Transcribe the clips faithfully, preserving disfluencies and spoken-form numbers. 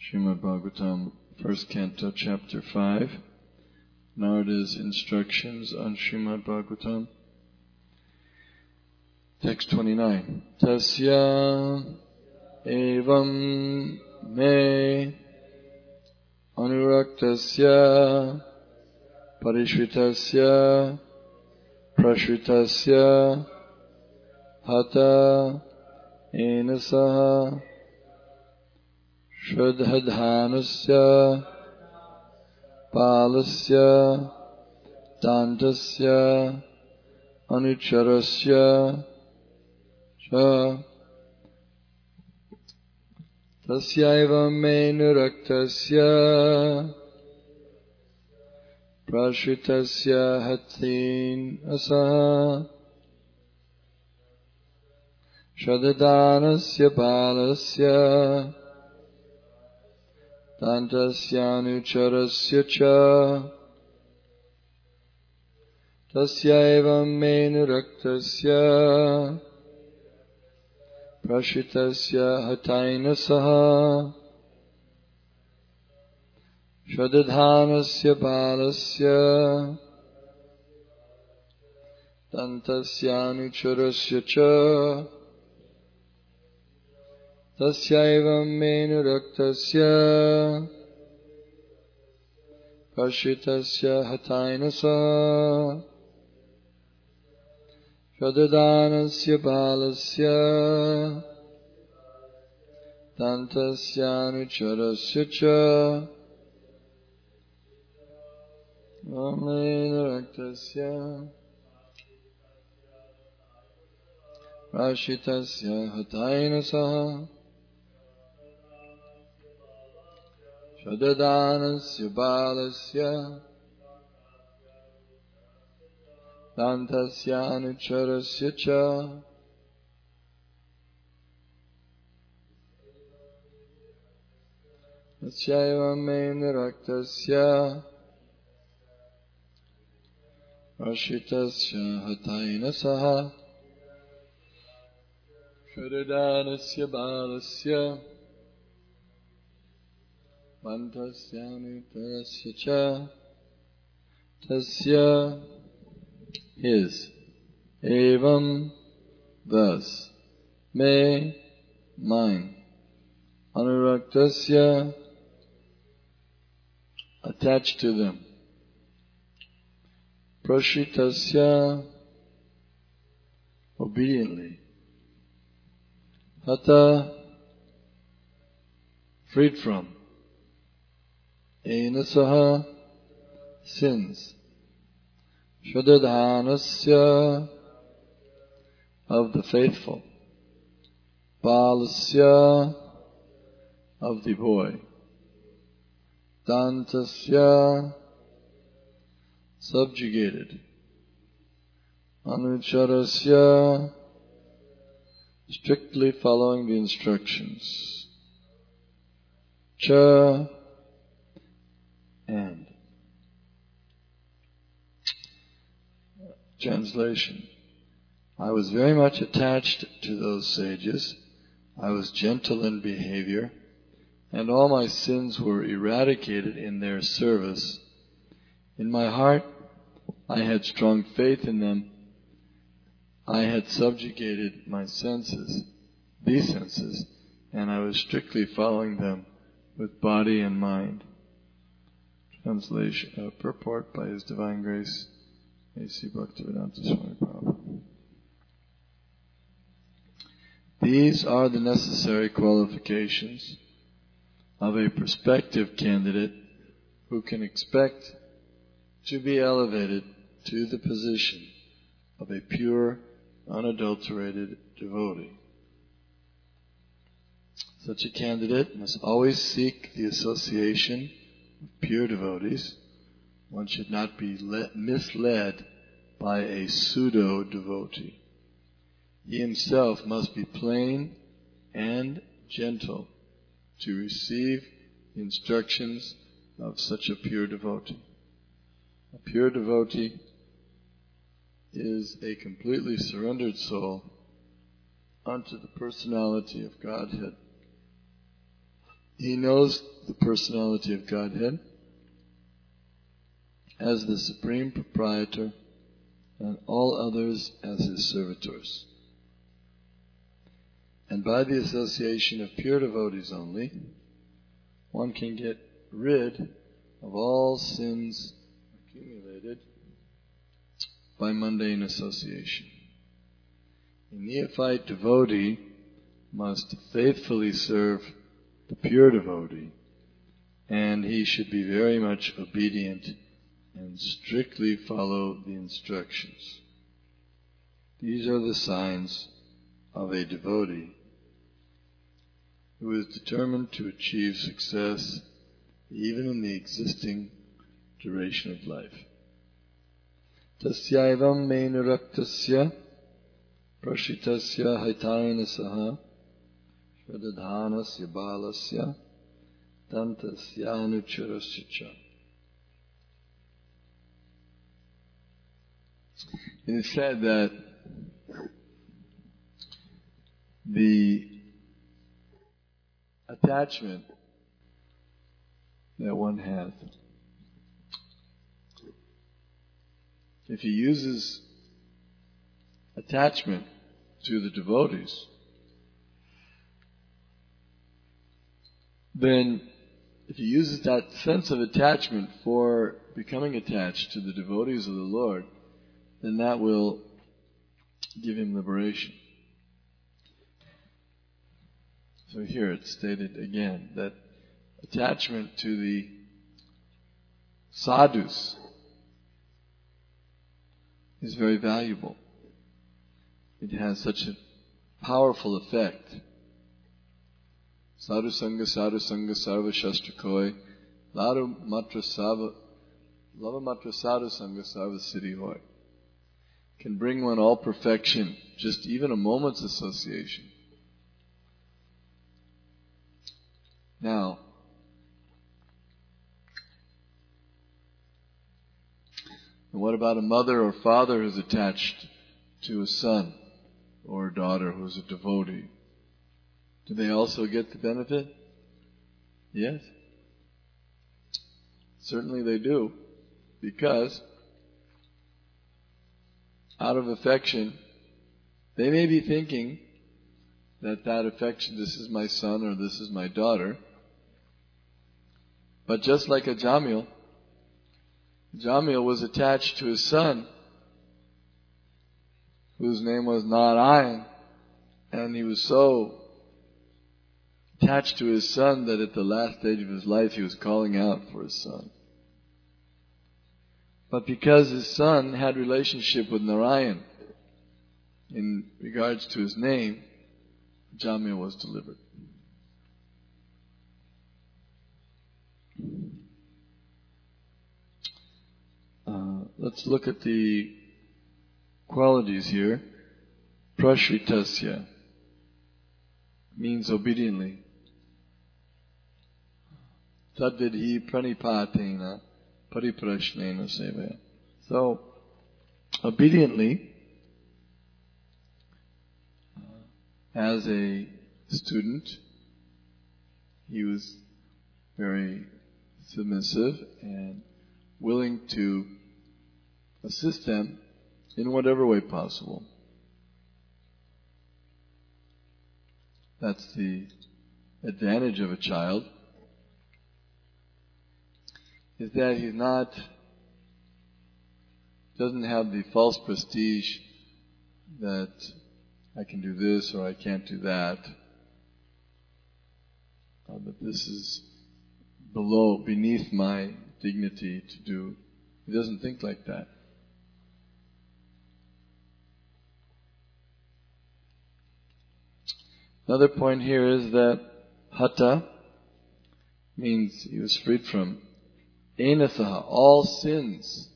Srimad Bhagavatam, first canto, chapter five. Narada's instructions on Srimad Bhagavatam. Text twenty-nine. Tasya evam me anuraktasya parishritasya prashritasya hata enasaha Shraddhadhanasya Palasya Dantasya Anucharasya Cha Tasyaiva me nuraktasya Prashritasya hatin asaha Shraddhadhanasya Palasya Dantasyanucharasya cha Tasyaiva me nuraktasya Prashitasya hataina saha Shraddhadhanasya balasya Dantasyanucharasya cha Tasyaiva me nuraktasya Prashitasya hataina sa Shraddhadhanasya balasya Dantasyanucharasya cha Me nuraktasya Prashitasya hataina sa Shraddhadhanasya balasya Dantasyanucharasya cha Tasyaiva me nuraktasya Prashitasya hataina saha Shraddhadhanasya balasya Dantasyanucharasya cha Tasya his evam thus me mine anuraktasya attached to them prashitasya obediently hata freed from enasaha sins Shraddhadhanasya of the faithful Balasya of the boy Dantasya subjugated Anucharasya strictly following the instructions Cha and Translation. I was very much attached to those sages. I was gentle in behavior, and all my sins were eradicated in their service. In my heart, I had strong faith in them. I had subjugated my senses, these senses, and I was strictly following them with body and mind. Translation, uh, purport by His Divine Grace, A C Bhaktivedanta Swami Prabhupada. These are the necessary qualifications of a prospective candidate who can expect to be elevated to the position of a pure, unadulterated devotee. Such a candidate must always seek the association of pure devotees. One should not be le- misled by a pseudo-devotee. He himself must be plain and gentle to receive the instructions of such a pure devotee. A pure devotee is a completely surrendered soul unto the personality of Godhead. He knows the personality of Godhead as the Supreme Proprietor and all others as His servitors. And by the association of pure devotees only, one can get rid of all sins accumulated by mundane association. A neophyte devotee must faithfully serve the pure devotee, and he should be very much obedient and strictly follow the instructions. These are the signs of a devotee who is determined to achieve success even in the existing duration of life. Tasyaivam me nuraktasya prashitasya haitaina saha shradadhanasya balasya tantasya anucharasya cha. It is said that the attachment that one has, if he uses attachment to the devotees, then if he uses that sense of attachment for becoming attached to the devotees of the Lord, then that will give him liberation. So here it's stated again that attachment to the sadhus is very valuable. It has such a powerful effect. Sadhu Sangha, Sadhu Sangha, Sarva Shastrakoi, Lava Matra Sava, Lava Matra Sadhu Sangha, Sarva Siddhi Hoy. Can bring one all perfection, just even a moment's association. Now, and what about a mother or father who's attached to a son or a daughter who's a devotee? Do they also get the benefit? Yes. Certainly they do, because out of affection, they may be thinking that that affection, this is my son or this is my daughter. But just like a Jamil, Jamil was attached to his son, whose name was Narayan, and he was so attached to his son that at the last stage of his life he was calling out for his son. But because his son had relationship with Narayan in regards to his name, Jamil was delivered. Uh, let's look at the qualities here. Prashritasya means obediently. Tadvidhi pranipatena pariprashnena sevaya. So, obediently, as a student, he was very submissive and willing to assist them in whatever way possible. That's the advantage of a child, is that he's not, doesn't have the false prestige that I can do this or I can't do that. Uh, that this is below, beneath my dignity to do. He doesn't think like that. Another point here is that hata means he was freed from enasaha. All sins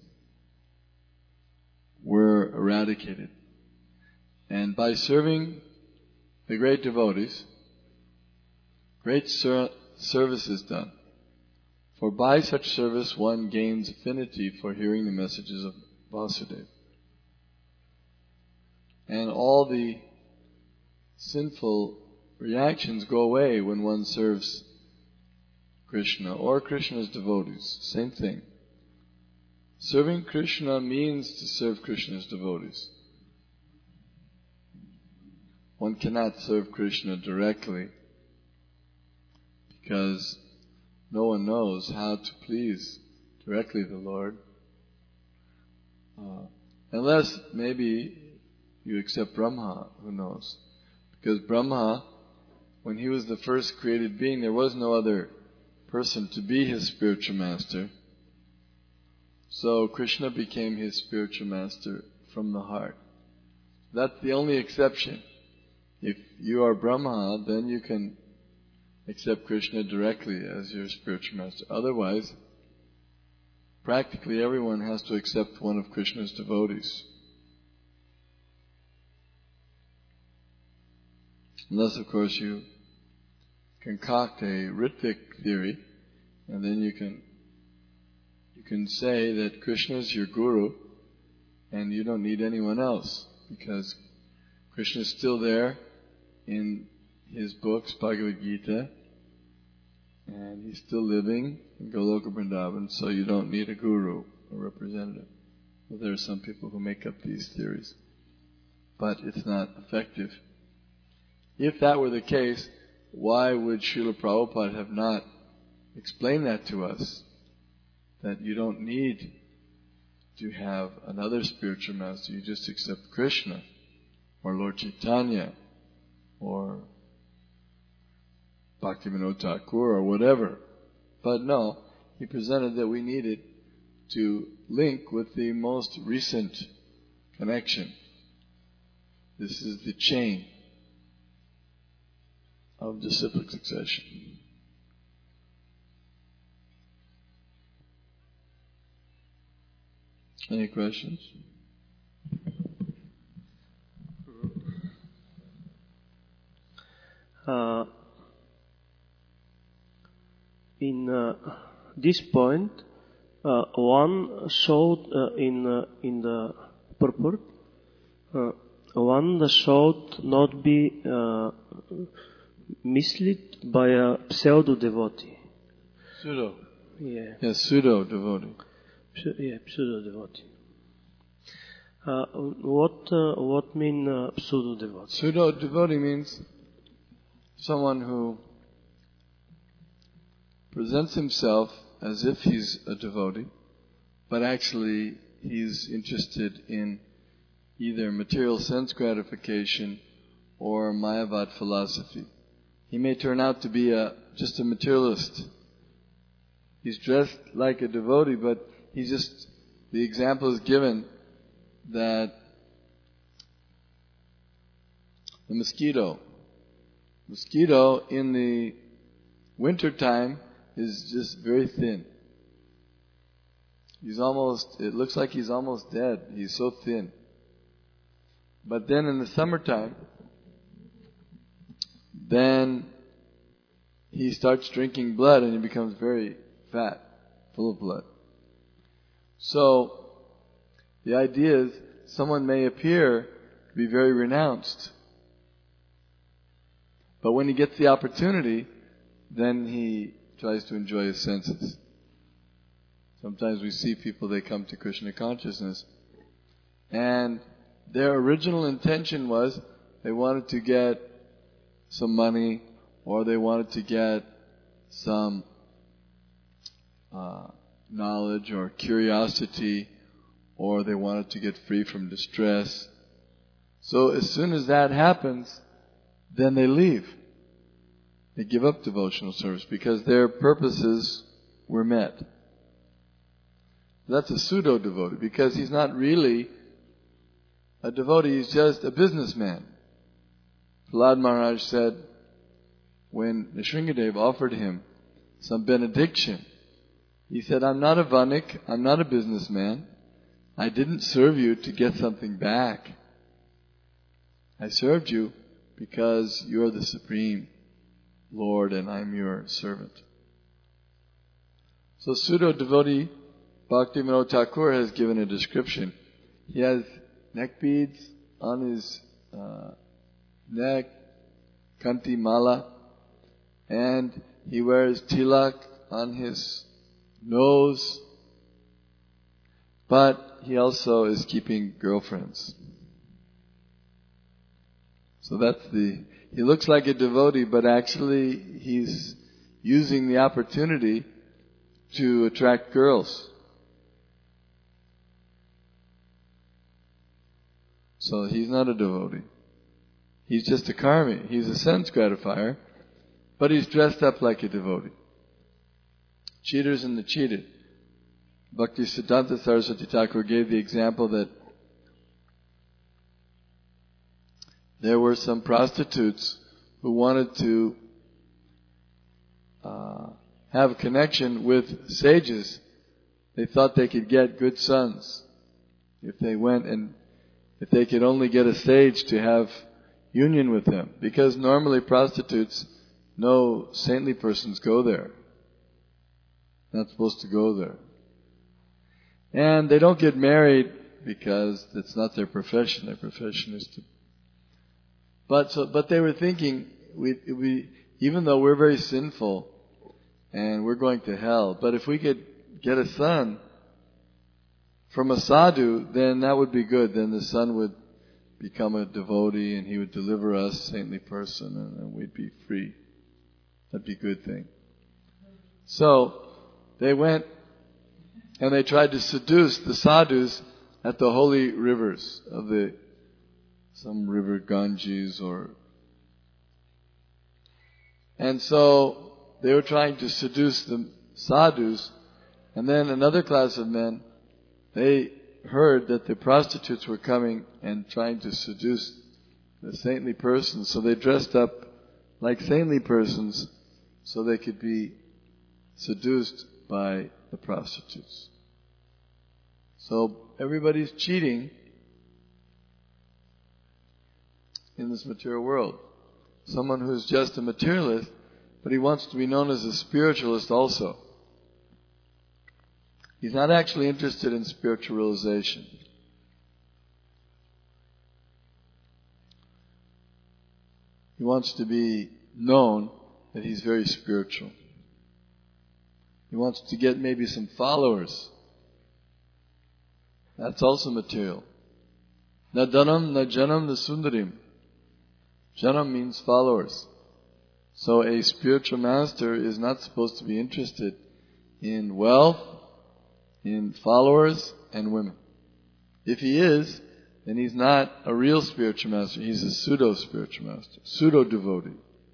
were eradicated. And by serving the great devotees, great ser- service is done. For by such service one gains affinity for hearing the messages of Vasudeva. And all the sinful reactions go away when one serves Krishna or Krishna's devotees. Same thing. Serving Krishna means to serve Krishna's devotees. One cannot serve Krishna directly because no one knows how to please directly the Lord. Uh, unless maybe you accept Brahma, who knows? Because Brahma, when he was the first created being, there was no other person to be his spiritual master. So Krishna became his spiritual master from the heart. That's the only exception. If you are Brahma, then you can accept Krishna directly as your spiritual master. Otherwise, practically everyone has to accept one of Krishna's devotees. Unless, of course, you concoct a Ritvik theory, and then you can you can say that Krishna is your guru, and you don't need anyone else, because Krishna is still there in his books, Bhagavad Gita, and he's still living in Goloka Vrindavan, so you don't need a guru, a representative. Well, there are some people who make up these theories, but it's not effective. If that were the case, why would Srila Prabhupada have not explained that to us? That you don't need to have another spiritual master, you just accept Krishna, or Lord Chaitanya, or Bhaktivinoda Thakur, or whatever. But no, he presented that we needed to link with the most recent connection. This is the chain of disciplic succession. Any questions? Uh, in uh, this point, uh, one showed uh, in uh, in the purport, uh, one showed not be uh, misled by a pseudo devotee. Pseudo. Yeah. Yeah, pseudo devotee. Yeah, pseudo devotee. Uh, what uh, what mean uh, pseudo devotee? Pseudo devotee means someone who presents himself as if he's a devotee, but actually he's interested in either material sense gratification or Mayavad philosophy. He may turn out to be a just a materialist. He's dressed like a devotee, but he's just, the example is given that the mosquito, mosquito in the winter time is just very thin. He's almost, it looks like he's almost dead. He's so thin. But then in the summertime, then he starts drinking blood and he becomes very fat, full of blood. So, the idea is someone may appear to be very renounced, but when he gets the opportunity, then he tries to enjoy his senses. Sometimes we see people, they come to Krishna consciousness, and their original intention was they wanted to get some money, or they wanted to get some uh, knowledge or curiosity, or they wanted to get free from distress. So as soon as that happens, then they leave. They give up devotional service because their purposes were met. That's a pseudo-devotee because he's not really a devotee, he's just a businessman. Prahlad Maharaj said when Nrsingadev offered him some benediction, he said, I'm not a vanik, I'm not a businessman. I didn't serve you to get something back. I served you because you're the Supreme Lord and I'm your servant. So pseudo-devotee Bhaktivinoda Thakur has given a description. He has neck beads on his uh, neck, kanti mala, and he wears tilak on his nose, but he also is keeping girlfriends. So that's the, he looks like a devotee, but actually he's using the opportunity to attract girls. So he's not a devotee. He's just a karmi. He's a sense gratifier, but he's dressed up like a devotee. Cheaters and the cheated. Bhaktisiddhanta Saraswati Thakur gave the example that there were some prostitutes who wanted to uh, have a connection with sages. They thought they could get good sons if they went and if they could only get a sage to have union with them. Because normally prostitutes, no saintly persons go there. Not supposed to go there. And they don't get married because it's not their profession. Their profession is to... But so, but they were thinking, we, we, even though we're very sinful and we're going to hell, but if we could get a son from a sadhu, then that would be good. Then the son would become a devotee and he would deliver us, saintly person, and, and we'd be free. That'd be a good thing. So they went and they tried to seduce the sadhus at the holy rivers of the some river Ganges or... And so they were trying to seduce the sadhus, and then another class of men, they heard that the prostitutes were coming and trying to seduce the saintly persons, so they dressed up like saintly persons so they could be seduced by the prostitutes. So everybody's cheating in this material world. Someone who's just a materialist, but he wants to be known as a spiritualist also. He's not actually interested in spiritual realization. He wants to be known that he's very spiritual. He wants to get maybe some followers. That's also material. Na dhanam, na janam, na sundarim. Janam means followers. So a spiritual master is not supposed to be interested in wealth, in followers, and women. If he is, then he's not a real spiritual master. He's a pseudo-spiritual master, pseudo-devotee.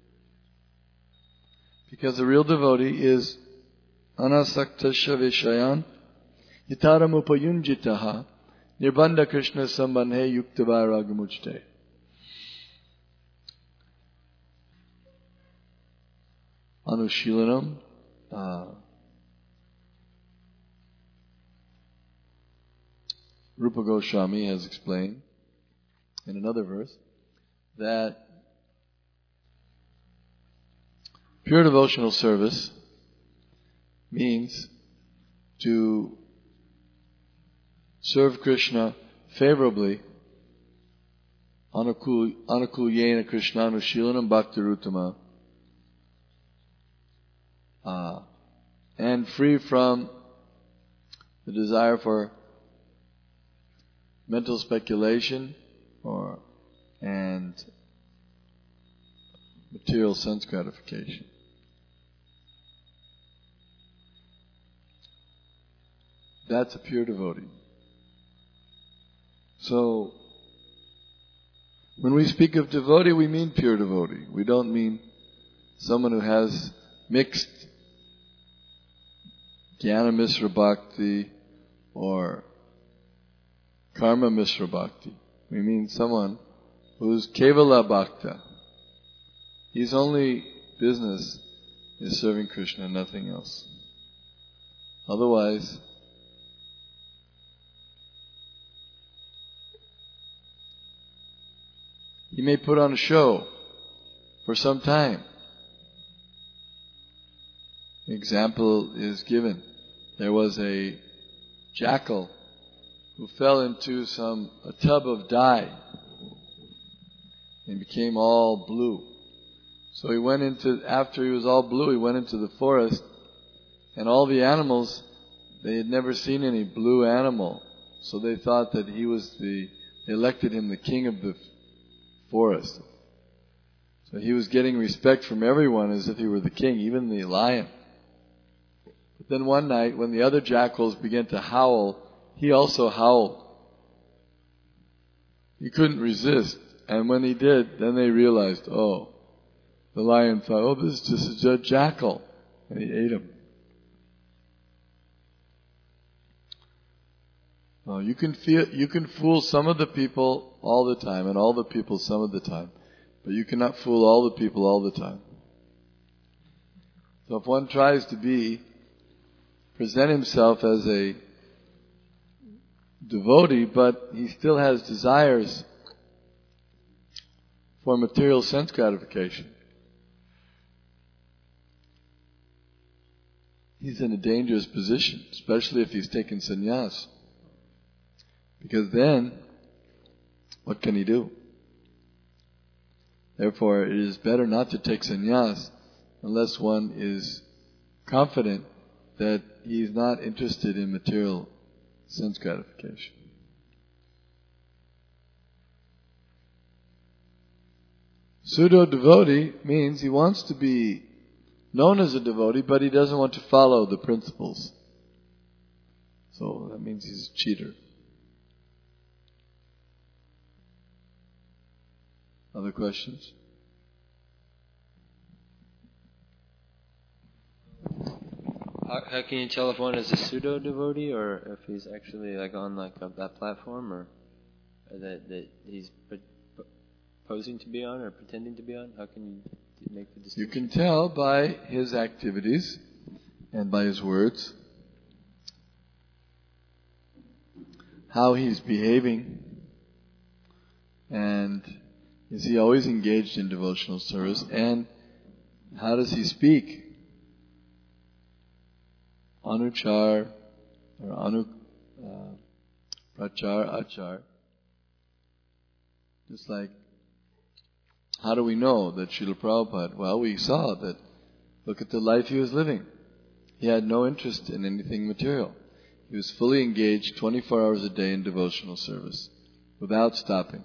Because a real devotee is anasaktasya vishayan hitaram upayunjitaha nirbandha krishna sambandhe yuktavairagamuchte. Anushilanam uh, Rupa Goswami has explained in another verse that pure devotional service means to serve Krishna favorably, anukul yena krishnanushilanam bhaktirutama, uh, and free from the desire for mental speculation or and material sense gratification. That's a pure devotee. So, when we speak of devotee, we mean pure devotee. We don't mean someone who has mixed Jnana Misra Bhakti or Karma Misra Bhakti. We mean someone who's Kevala Bhakta. His only business is serving Krishna, nothing else. Otherwise, he may put on a show for some time. An example is given. There was a jackal who fell into some a tub of dye and became all blue. So he went into, after he was all blue, he went into the forest And all the animals, they had never seen any blue animal. So they thought that he was the, they elected him the king of the forest. So he was getting respect from everyone as if he were the king, even the lion. But then one night, when the other jackals began to howl, he also howled. He couldn't resist. And when he did, then they realized, oh, the lion thought, oh, this is just a jackal. And he ate him. Well, you can feel, you can fool some of the people all the time, and all the people some of the time. But you cannot fool all the people all the time. So if one tries to be, present himself as a devotee, but he still has desires for material sense gratification, he's in a dangerous position, especially if he's taken sannyas. Because then, what can he do? Therefore, it is better not to take sannyas unless one is confident that he is not interested in material sense gratification. Pseudo-devotee means he wants to be known as a devotee, but he doesn't want to follow the principles. So that means he's a cheater. Other questions? How, how can you tell if one is a pseudo devotee or if he's actually like on like a, that platform or, or that that he's p- p- posing to be on or pretending to be on? How can you make the distinction? You can tell by his activities and by his words how he's behaving, and is he always engaged in devotional service, and how does he speak? Anuchar or anu uh, prachar achar. Just like, how do we know that Srila Prabhupada? Well, we saw that. Look at the life he was living. He had no interest in anything material. He was fully engaged twenty-four hours a day in devotional service, without stopping.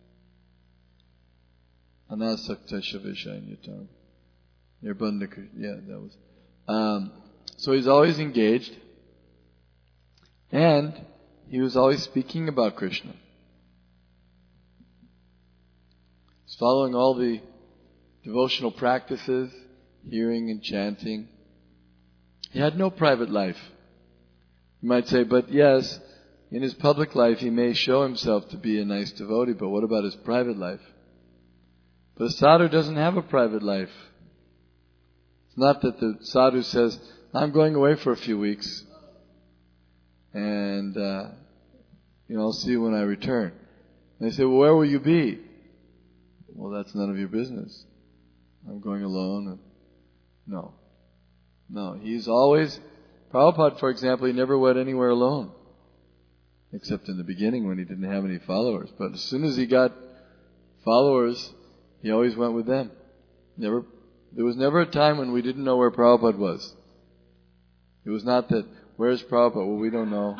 Anasakta Shavishainyattam. Nirbandhaka. Yeah, that was. Um, so he's always engaged, and he was always speaking about Krishna. He's following all the devotional practices, hearing and chanting. He had no private life. You might say, but yes, in his public life he may show himself to be a nice devotee, but what about his private life? But a sadhu doesn't have a private life. It's not that the sadhu says, I'm going away for a few weeks, and uh, you know, I'll see you when I return. And they say, well, where will you be? Well, that's none of your business. I'm going alone. And no. No, he's always... Prabhupada, for example, he never went anywhere alone. Except in the beginning when he didn't have any followers. But as soon as he got followers, he always went with them. Never, there was never a time when we didn't know where Prabhupada was. It was not that, where's Prabhupada? Well, we don't know.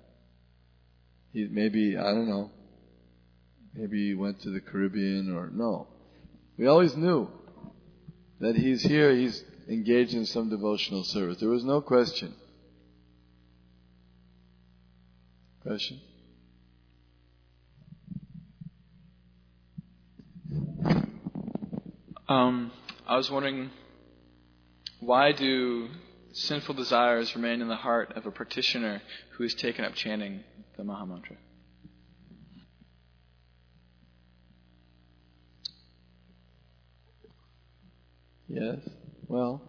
He maybe, I don't know. Maybe he went to the Caribbean or no. We always knew that he's here, he's engaged in some devotional service. There was no question. Question? Um, I was wondering, why do sinful desires remain in the heart of a practitioner who is taken up chanting the Mahamantra? Yes. Well,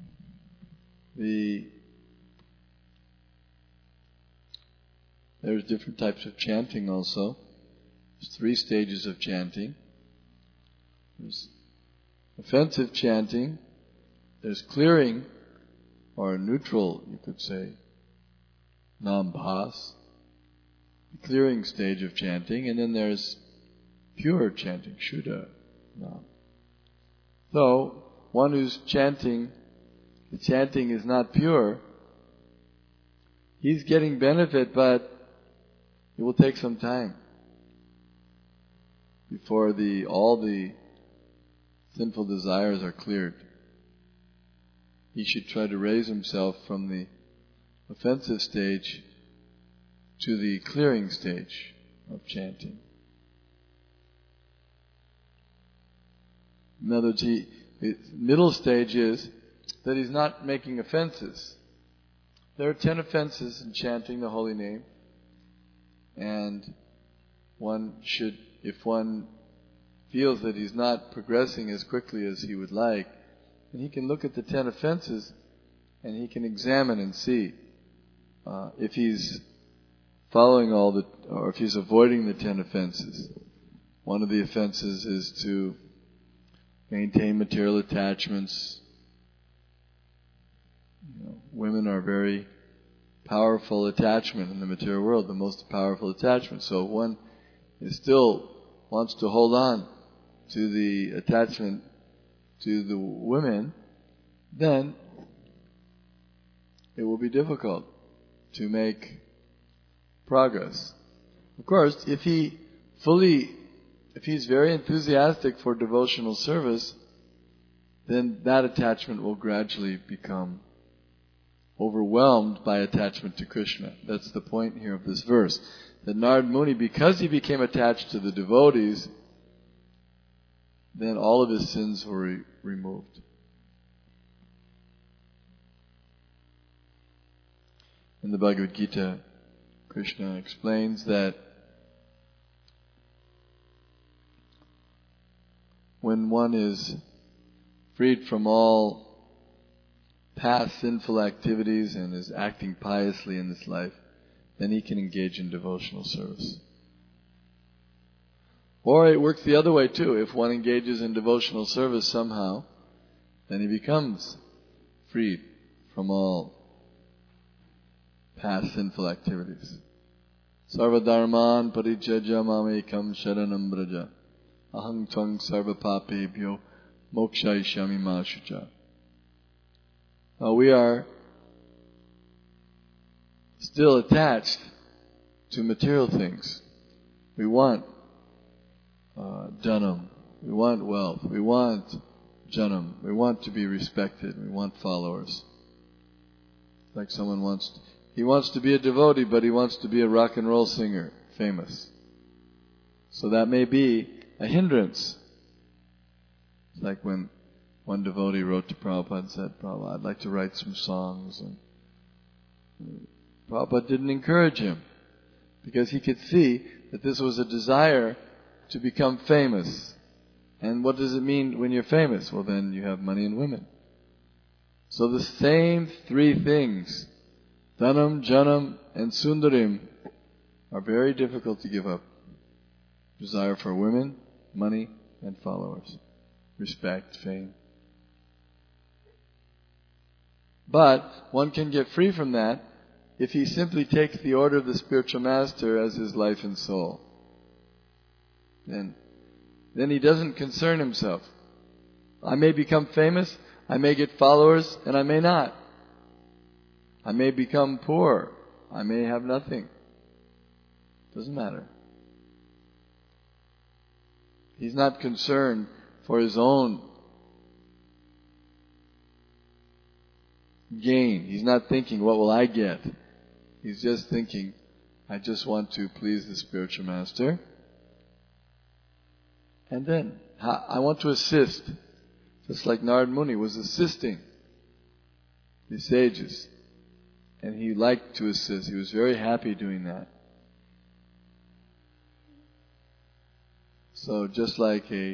the there's different types of chanting also. There's three stages of chanting. There's offensive chanting, there's clearing, or neutral, you could say, nambhas, the clearing stage of chanting, and then there's pure chanting, shuddha nam. So, one who's chanting the chanting is not pure, he's getting benefit, but it will take some time before the all the sinful desires are cleared. He should try to raise himself from the offensive stage to the clearing stage of chanting. In other words, he, the middle stage is that he's not making offenses. There are ten offenses in chanting the holy name, and one should, if one feels that he's not progressing as quickly as he would like, then he can look at the ten offenses and he can examine and see uh, if he's following all the, or if he's avoiding the ten offenses. One of the offenses is to maintain material attachments. You know, women are very powerful attachment in the material world, the most powerful attachment. So if one is still wants to hold on to the attachment to the women, then it will be difficult to make progress. Of course, if he fully, if he's very enthusiastic for devotional service, then that attachment will gradually become overwhelmed by attachment to Krishna. That's the point here of this verse. That Narad Muni, because he became attached to the devotees, then all of his sins were re- removed. In the Bhagavad Gita, Krishna explains that when one is freed from all past sinful activities and is acting piously in this life, then he can engage in devotional service. Or it works the other way too. If one engages in devotional service somehow, then he becomes freed from all past sinful activities. Sarva dharman parijaja mamekam sharanam braja aham tvang sarva papebhyo mokshayishami ma shucha. Now we are still attached to material things. We want uh, janam. We want wealth. We want janam. We want to be respected. We want followers. Like someone wants, he wants to be a devotee, but he wants to be a rock and roll singer, famous. So that may be a hindrance. It's like when one devotee wrote to Prabhupada and said, Prabhupada, I'd like to write some songs. And Prabhupada didn't encourage him because he could see that this was a desire to become famous. And what does it mean when you're famous? Well, then you have money and women. So the same three things, Dhanam, Janam, and Sundarim, are very difficult to give up. Desire for women, money, and followers. Respect, fame. But one can get free from that if he simply takes the order of the spiritual master as his life and soul. Then, then he doesn't concern himself. I may become famous, I may get followers, and I may not. I may become poor, I may have nothing. Doesn't matter. He's not concerned for his own gain. He's not thinking, what will I get? He's just thinking, I just want to please the spiritual master. And then, I want to assist. Just like Narad Muni was assisting the sages. And he liked to assist. He was very happy doing that. So just like a,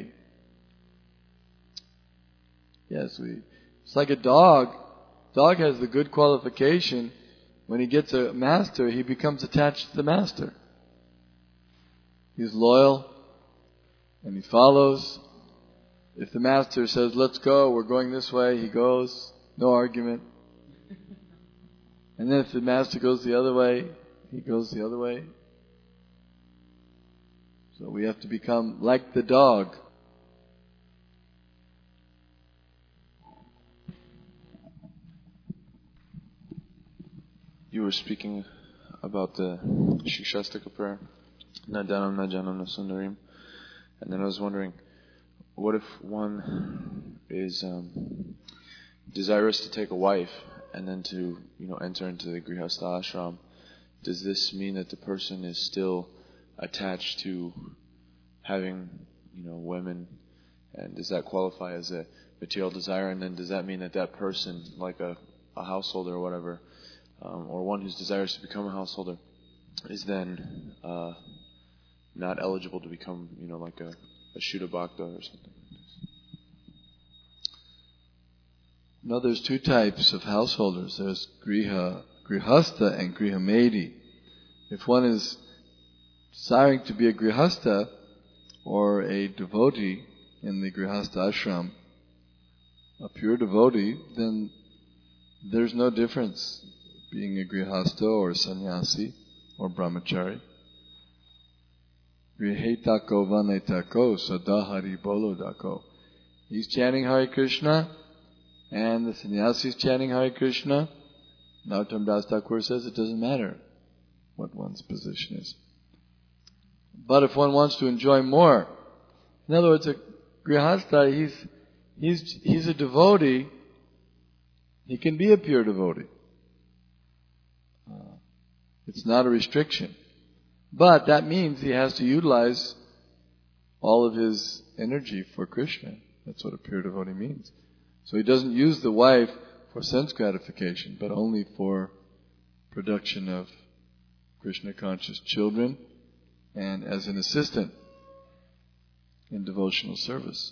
yes, we, it's like a dog. Dog has the good qualification. When he gets a master, he becomes attached to the master. He's loyal and he follows. If the master says, let's go, we're going this way, he goes. No argument. And then if the master goes the other way, he goes the other way. So we have to become like the dog. you were speaking about the Shikshashtaka prayer, Nadanam Najanam Nasundarim, and then I was wondering, what if one is um, desirous to take a wife and then to, you know, enter into the Grihastha ashram? Does this mean that the person is still attached to having, you know, women, and does that qualify as a material desire? And then does that mean that that person, like a, a householder or whatever, um, or one who's desirous to become a householder, is then uh, not eligible to become, you know, like a, a Shuddha Bhakta or something like this? No, there's two types of householders. There's Griha, Grihastha and Grihamedi. If one is desiring to be a Grihastha or a devotee in the Grihastha ashram, a pure devotee, then there's no difference being a Grihastha or sannyasi or brahmachari. Grihetako vanetako sadahari bolo dako. He's chanting Hare Krishna and the sannyasi is chanting Hare Krishna. Narottam Das Thakur says it doesn't matter what one's position is. But if one wants to enjoy more, in other words, a Grihastha, he's, he's, he's a devotee, he can be a pure devotee. Uh, it's not a restriction. But that means he has to utilize all of his energy for Krishna. That's what a pure devotee means. So he doesn't use the wife for sense gratification, but only for production of Krishna conscious children and as an assistant in devotional service.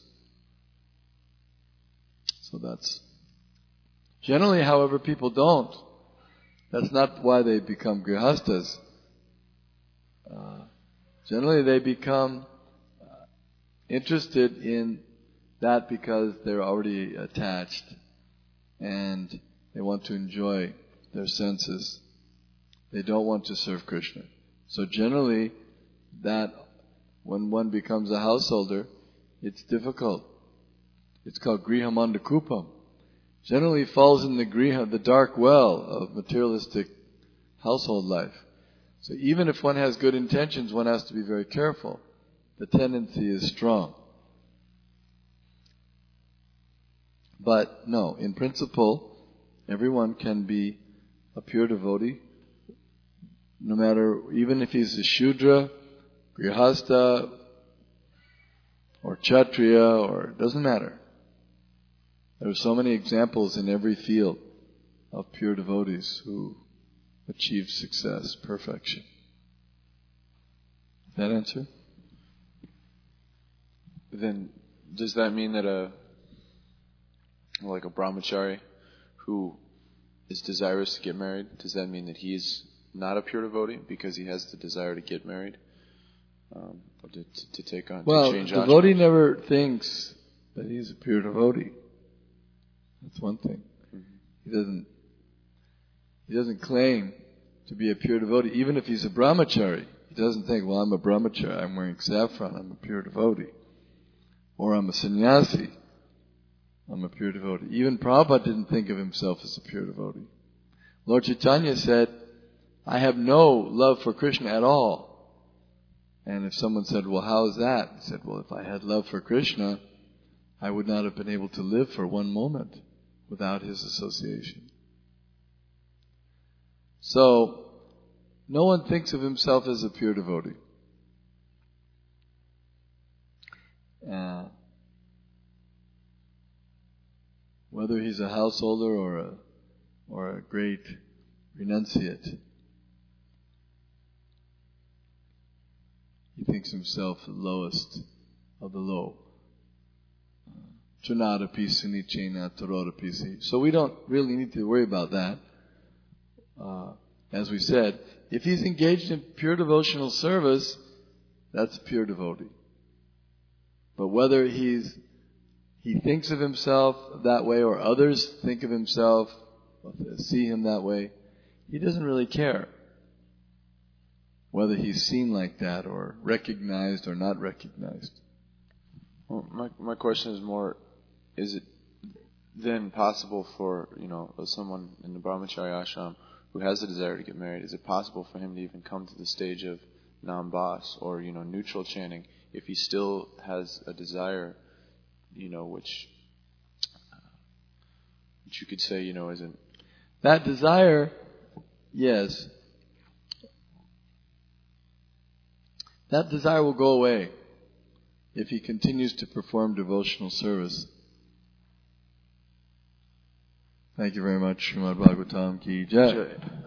So that's generally, however, people don't. That's not why they become grihastas. Uh, generally, they become uh, interested in that because they're already attached and they want to enjoy their senses. They don't want to serve Krishna. So generally, that when one becomes a householder, it's difficult. It's called grihamanda kupam. Generally falls in the griha, the dark well of materialistic household life. So even if one has good intentions, one has to be very careful. The tendency is strong. But no, in principle, everyone can be a pure devotee, no matter, even if he's a Shudra, Grihastha, or Kshatriya, or it doesn't matter. There are so many examples in every field of pure devotees who achieve success, perfection. That answer? Then does that mean that a like a brahmachari who is desirous to get married, does that mean that he's not a pure devotee because he has the desire to get married, um, or to, to, to take on, well, to change the devotee ashrams? never thinks that he's a pure devotee. That's one thing. Mm-hmm. He doesn't. He doesn't claim to be a pure devotee, even if he's a brahmachari. He doesn't think, "Well, I'm a brahmachari. I'm wearing saffron. I'm a pure devotee," or "I'm a sannyasi. I'm a pure devotee." Even Prabhupada didn't think of himself as a pure devotee. Lord Chaitanya said, "I have no love for Krishna at all." And if someone said, "Well, how is that?" He said, "Well, if I had love for Krishna, I would not have been able to live for one moment without his association." So, no one thinks of himself as a pure devotee. Uh, whether he's a householder or a or a great renunciate, he thinks himself the lowest of the low. Chunadapi sunichena tarodapi. So we don't really need to worry about that. Uh, as we said, if he's engaged in pure devotional service, that's a pure devotee. But whether he's he thinks of himself that way or others think of himself, see him that way, he doesn't really care whether he's seen like that or recognized or not recognized. Well, my my question is more, is it then possible for, you know, someone in the brahmachari ashram who has the desire to get married, is it possible for him to even come to the stage of nam-bas or, you know, neutral chanting if he still has a desire, you know, which, which you could say, you know, isn't... That desire, yes. That desire will go away if he continues to perform devotional service. Thank you very much. Srimad Bhagavatam ki jai.